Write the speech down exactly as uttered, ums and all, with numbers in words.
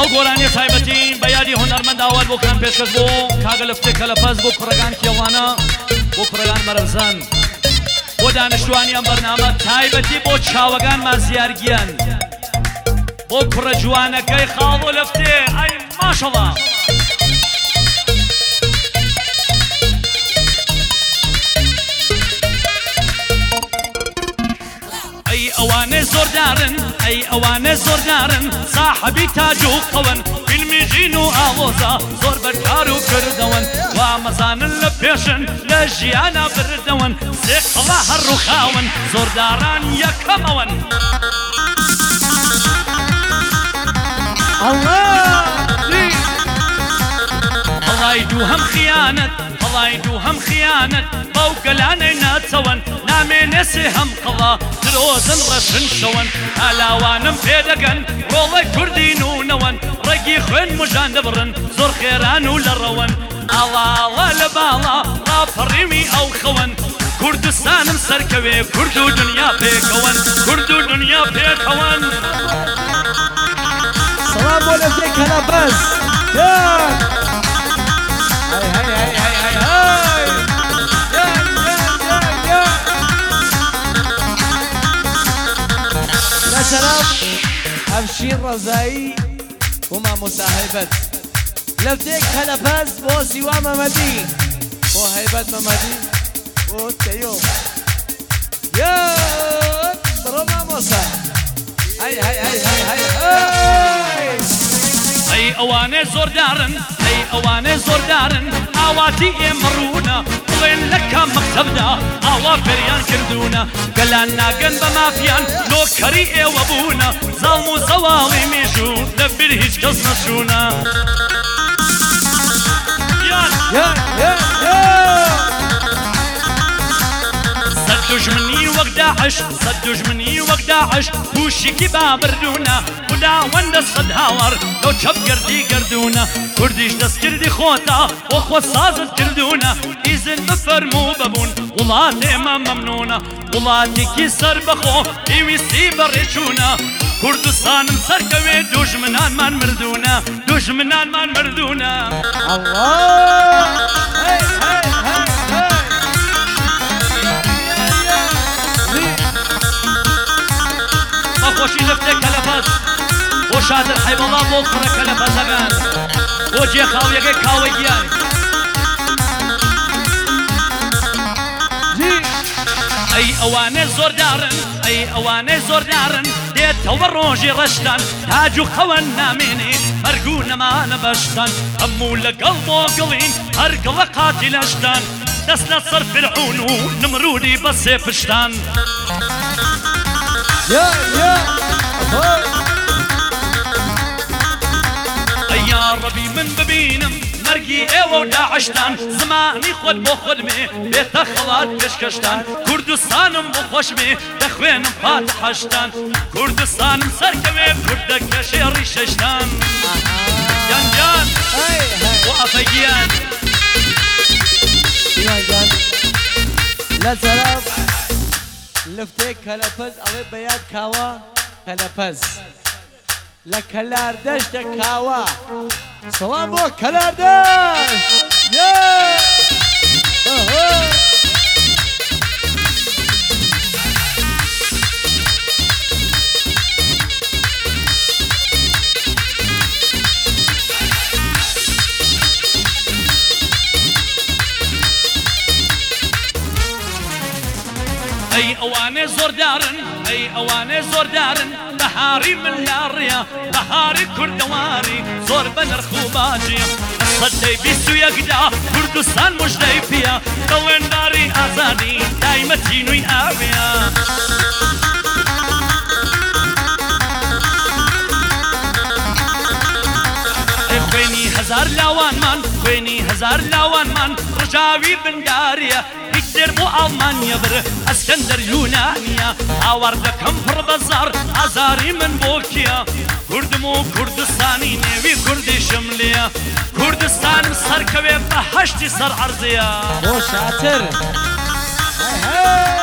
گۆرانی تایبەتی بە یادی هونەرمەند ئاوات بۆکان پێشکەش بۆ کاگە لەفتێکە لە پەس بۆ کوڕەکان کێڵانە بۆ کوڕەکان مەرەزان بۆ دانیشتوانی ئەم بەرنامە تایبەتی بۆ چاوەکان مازیارگیان بۆ کوڕە جوانەکەی خاڵ و لەفتێ ئای ماشەڵڵا ئەی ئەوانە زۆردارن ئەی ئەوانە زۆردارن ساحەبی تاج و قەون فیلمی ژین و ئاڵۆزە زۆر بەرکار و کردەوەن وا مەزانن لە پێشن لە ژیانە بردەوەن سێ قەڵا هەڕووخاون زۆرداران یەکەمەوەن هەڵای دوو هەم خیانەت هەڵای دوو هەم خیانەت بەو گەلانەی ناچەوەن نامێنێ سێ هەم قەڵا درۆزن ڕەشن شەوەن ئالاوانم پێدەگەن ڕۆڵەی کوردی نونەوەن ڕێگی خوێن موژان دەبڕن زۆر خێران و لە ڕەوەن ئاڵاڵە لە باڵا ڕاپەڕیمی ئەو خەوەن کوردستانم سەرکەوێ کورد و دنیا پێکەوەن کورد و دنیا پێکەوەن سلام بۆ لەفتەی کەلەپەس سلام ئەفشین ڕەزایی بۆ مامۆستا هەیبەت لەفتەی کەلەپەس بۆ سیوا مەمەدی بۆ هەیبەت مەمەدی بۆ تەیۆ یان بڕۆ مامۆستا هەی هەی هەی هەی هەی ئەی ئەوانێ زۆردارن ئەی ئەوانێ زۆردارن ئاواتی ئێمە ڕوونە بڵێن لە کام مەکتەبدا ئاوا فێریان کردوونە گەلان ناگەن بە مافیان لۆکەری ئێوە بوونە زاڵم و زەواڵی مێژوون لەبیر هیچ کەس نەچوونە یان یان یان یان سەد دوژمنی وەک داعش سەد دوژمنی وەک داعش تووشێکی بابردوونە خوداوەندە سەد هاوار لەو چەپگردی گردوونە کوردیش دەستکردی خۆتا بۆ خۆ سازت کردوونە ئیزن بفەرموو ببوون وڵات ئێمە مەمنونە وڵاتێکی سەر بەخۆ پێویستی بەڕێچوونە کوردستانم سەرکەوێ دوژمنانمان مردوونە دوژمنانمان مردوونە الله هەی هەی هەی خۆشی لەفتێک کەلەپەس بۆ شادر حەیبەڵا بۆ کوڕە کەلەپەسەکان بۆ جێخاویەکەی کاوەی گیان ئەی ئەوانێ زۆردارن ئەی ئەوانێ زۆردارن دێتەوە ڕۆژی ڕەشتان تاج و قەوەن نامێنێ هەرگوو نەمانە بەشتان هەموو لەگەڵ بۆ گڵین هەرگڵە قاتی لەشتان دەست لە سەر فرعون و نمرودی بە سێ پشتان یا یا ئەیا ڕەبی من ببینم مەرگی ئێوە و داعشتان زمانی خۆت بۆ خودمێ بێتە خەڵات پێشکەشتان کوردستانم بۆ خۆشمێ دەخوێنم فاتحەشتان کوردستانم سەرکەوێ کوردەکە شێڕی شەشتان گیان گیان بۆ ئەفەگیان گیان گیان لە سەراب لەفتەی کەلەپەس ئەڵێ بەیاد کاوە کەلەپەس لە کەلاردەشتە کاوە سەڵام بۆ کەلاردەش ئەی ئەوانێ زۆردارن ئەی ئەوانێ زۆردارن بەهاری من لاڕێە بەهاری کوردەواری زۆر بە نرخ و باجیە سەدەی بیست و یەکدا کوردستان موژدەی پێە دەڵێنداری ئازادی دایمەتی نوێی ئاوێە خوێنی هەزار لاوانمان خوێنی هەزار لاوانمان ڕژاوی بنگاریە هیتلێر بۆ ئەڵمانیا بر ئەسکەندەر یونانیە هاوار دەکەم پڕ بەزار ئازاری من بۆ کیە کوردم و کوردستانی نێوی کوردی شملێە کوردستانم سەرکەوێ بە هەشتی سەر عەرزەیە بۆ شاتر هەی هەی